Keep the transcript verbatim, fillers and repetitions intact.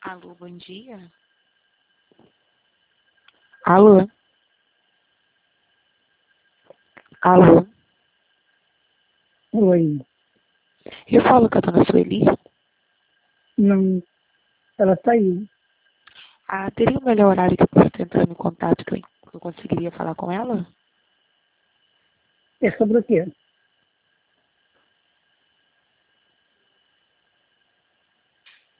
Alô, bom dia. Alô? Alô? Oi. Eu falo com a dona Sueli. Não, ela saiu. Ah, teria um melhor horário que eu possa estar entrando em contato que eu, que eu conseguiria falar com ela? É sobre o quê?